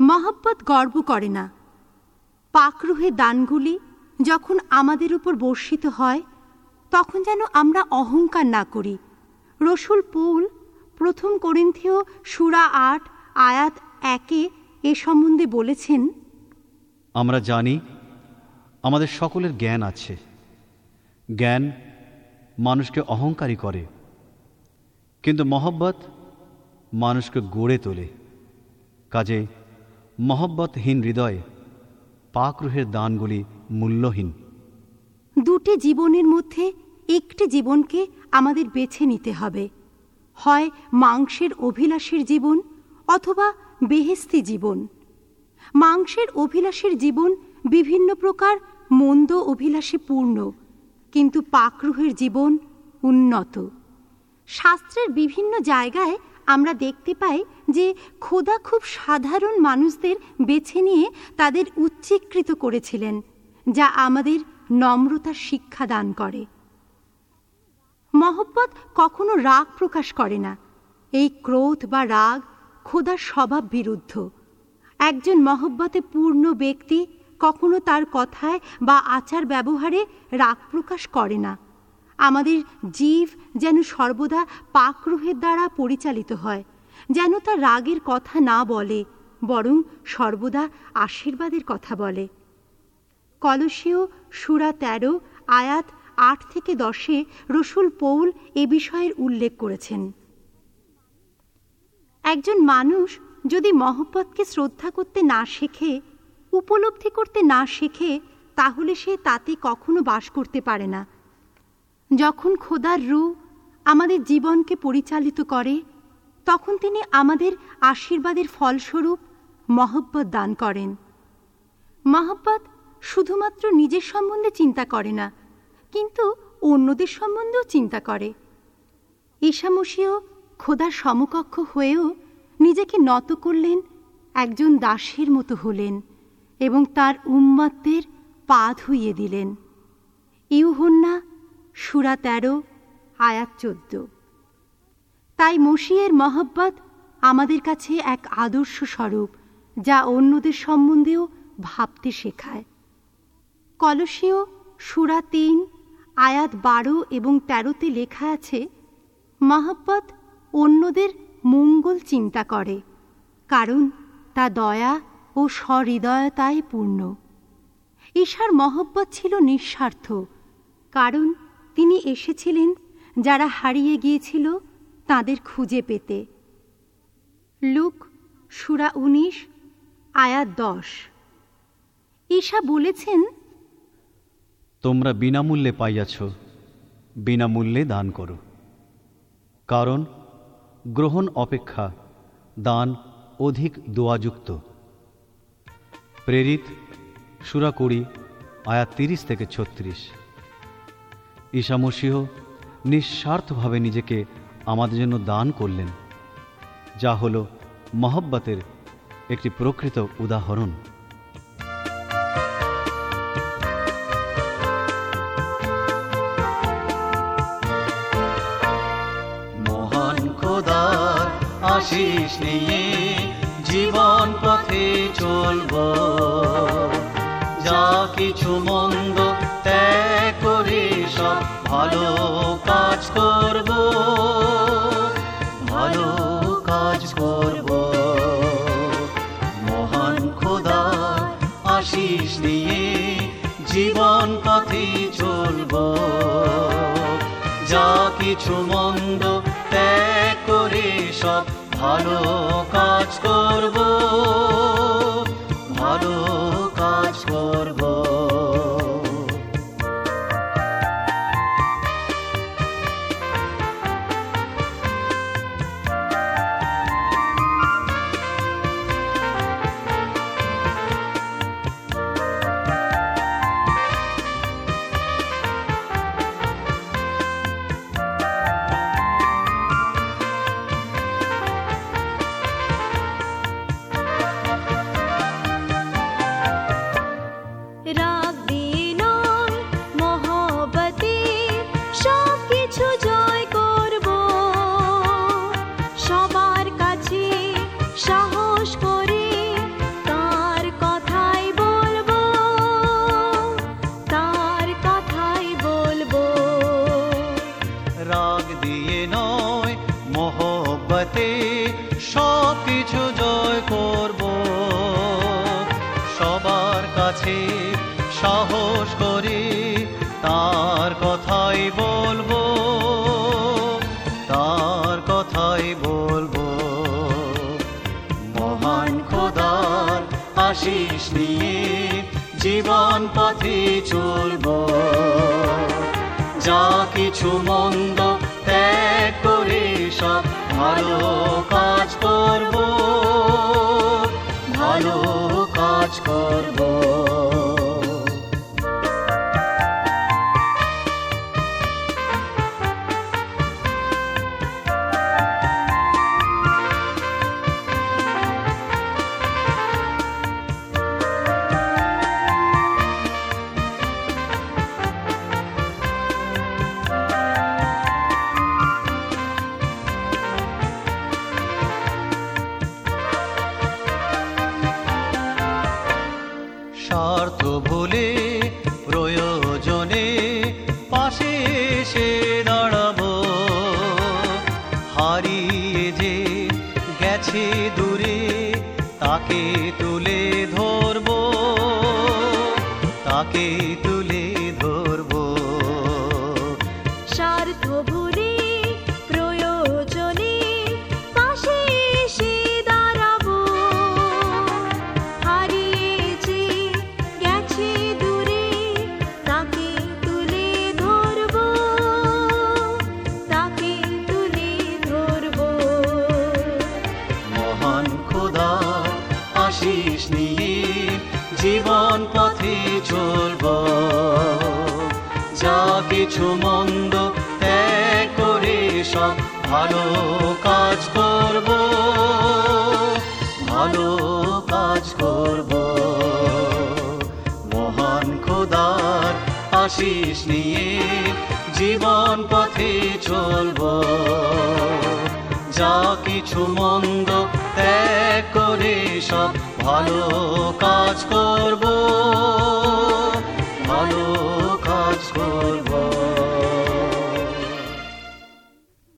মহব্বত গর্ব করে না। পাকরুহে দানগুলি যখন আমাদের উপর বর্ষিত হয় তখন যেন আমরা অহংকার না করি। রসুল পৌল প্রথম করিন্থীয় সূরা ৮ আয়াত ১ এ সম্বন্ধে বলেছেন, আমরা জানি আমাদের সকলের জ্ঞান আছে, জ্ঞান মানুষকে অহংকারী করে, কিন্তু মহব্বত মানুষকে গড়ে তোলে। কাজে মহব্বতহীন হৃদয় পাকরুহের দানগুলি মূল্যহীন। দুটি জীবনের মধ্যে একটি জীবনকে আমাদের বেছে নিতে হবে, হয় মাংসের অভিলাষের জীবন অথবা বেহেশতি জীবন। মাংসের অভিলাষের জীবন বিভিন্ন প্রকার মন্দ অভিলাষে পূর্ণ, কিন্তু পাকরুহের জীবন উন্নত। শাস্ত্রের বিভিন্ন জায়গায় আমরা দেখতে পাই যে খোদা খুব সাধারণ মানুষদের বেছে নিয়ে তাদের উচ্চীকৃত করেছিলেন, যা আমাদের নম্রতার শিক্ষা দান করে। মহব্বত কখনো রাগ প্রকাশ করে না। এই ক্রোধ বা রাগ খোদার স্বভাব বিরুদ্ধ। একজন মহব্বতে পূর্ণ ব্যক্তি কখনো তার কথায় বা আচার ব্যবহারে রাগ প্রকাশ করে না। আমাদের জীব যেন সর্বদা পাকরুহের দ্বারা পরিচালিত হয়, যেন তার রাগের কথা না বলে, বরং সর্বদা আশীর্বাদের কথা বলে। কলসীয় সূরা ১৩ আয়াত ৮ থেকে ১০ রসুল পৌল এ বিষয়ের উল্লেখ করেছেন। একজন মানুষ যদি মহব্বতকে শ্রদ্ধা করতে না শেখে, উপলব্ধি করতে না শেখে, তাহলে সে তাতে কখনো বাস করতে পারে না। যখন খোদার রূহ আমাদের জীবনকে পরিচালিত করে, তখন তিনি আমাদের আশীর্বাদের ফলস্বরূপ মহব্বত দান করেন। মহব্বত শুধুমাত্র নিজের সম্বন্ধে চিন্তা করে না, কিন্তু অন্যদের সম্বন্ধেও চিন্তা করে। ঈসা মসীহ খোদার সমকক্ষ হয়েও নিজেকে নত করলেন, একজন দাসের মতো হলেন এবং তার উম্মতদের পা ধুইয়ে দিলেন। ইউহন্না সূরা ১৩ আয়াত ১৪। তাই মসীহের মহব্বত আমাদের কাছে এক আদর্শ স্বরূপ, যা অন্যদের সম্বন্ধেও ভাবতে শেখায়। কলসীয় সূরা ৩ আয়াত ১২ এবং ১৩ লেখা আছে, মহব্বত অন্যদের মঙ্গল চিন্তা করে, কারণ তা দয়া ও সহৃদয়তায় পূর্ণ। ঈশার মহব্বত ছিল নিঃস্বার্থ, কারণ তিনি এসেছিলেন যারা হারিয়ে গিয়েছিল তাদের খুঁজে পেতে। লুক সূরা ১৯ আয়াত ১০। ঈশা বলেছেন, তোমরা বিনামূল্যে পাইয়াছ, বিনামূল্যে দান করো, কারণ গ্রহণ অপেক্ষা দান অধিক দোয়াযুক্ত। প্রেরিত সূরা ২০ আয়াত ৩০ থেকে ৩৬। ঈসা মসীহ নিঃস্বার্থভাবে নিজেকে আমাদের জন্য দান করলেন, যা হল মহব্বতের একটি প্রকৃত উদাহরণ। মহান খোদার আশীষ নিয়ে জীবন পথে চলব, যা কিছু মন্দ ত্যাগ করে সব ভালো কাজ করব, ভালো কাজ করব। মহান খোদার আশীষ নিয়ে জীবন পথে চলব, যা কিছু মন্দ ত্যাগ করে সব ভালো কাজ করব, ভালো কাজ করব। আশিস নিয়ে জীবন পথে চলবো। যা কিছু মন্দ ত্যাগ করে সব ভালো কাজ করব, ভালো কাজ করব। স্বার্থ ভুলে প্রয়োজনে পাশে এসে দাঁড়াবো। হারিয়ে যে গেছে দূরে তাকে তুলে ধরবো, তাকে তুলে ধরবো। স্বার্থ ভুলে প্রয়োজনে পাশে এসে দাঁড়াবো। হারিয়েছে গেছে দূরে তাকে তুলে ধরবো, তাকে তুলে ধরবো। মহান খোদা আশিস নিয়ে জীবন পথে চলবো। যা কিছু মন্দ ত্যাগ করে সব ভালো কাজ করব, ভালো কাজ করব। মহান খোদার আশিস নিয়ে জীবন পথে চলবো। যা কিছু মন্দ ত্যাগ করে সব ভালো কাজ করব,